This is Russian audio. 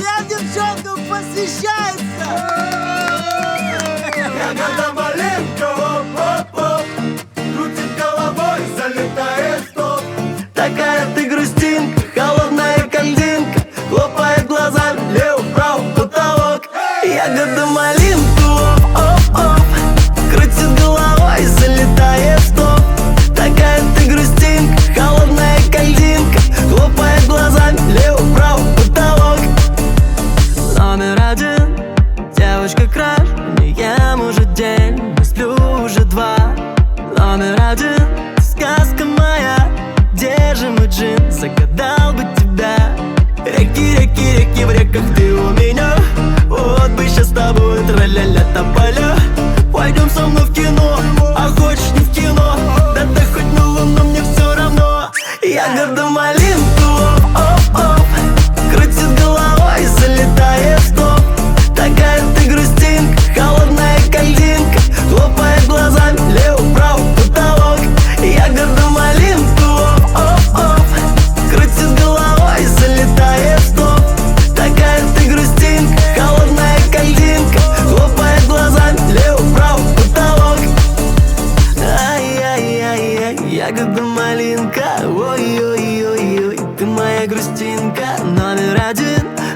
Всем девчонкам посвящается! Ягода малинка, оп-оп-оп, крутит головой, залетает в топ. Такая ты грустинка, холодная кальдинка, хлопает глазами лево-право потолок. Ягода малинка, оп-оп-оп, крутит головой, залетает в топ. Такая ты грустинка, холодная кальдинка, хлопает глазами лево-право потолок. Номер один, девочка краш, не ем уже день, не сплю уже два. Номер один, сказка моя, где же мой джин, загадал бы тебя. Реки, реки, реки, в реках ты у меня. Вот бы сейчас с тобой тра-ля-ля тополя. Пойдем со мной в кино, а хочешь не в кино, да ты хоть на луну, мне все равно. Ягода малинка, оп-оп-оп, крутит головой, залетает в топ. Такая ты грустинка, холодная кальдинка, хлопает глазами лево-право потолок. Ягода малинка, оп-оп-оп, крутит головой, залетает в топ. Такая ты грустинка, холодная кальдинка, хлопает глазами лево-право потолок. Ай-яй-яй-яй, ягода малинка, ой-ой-ой-ой, ты моя грустинка. Номер один,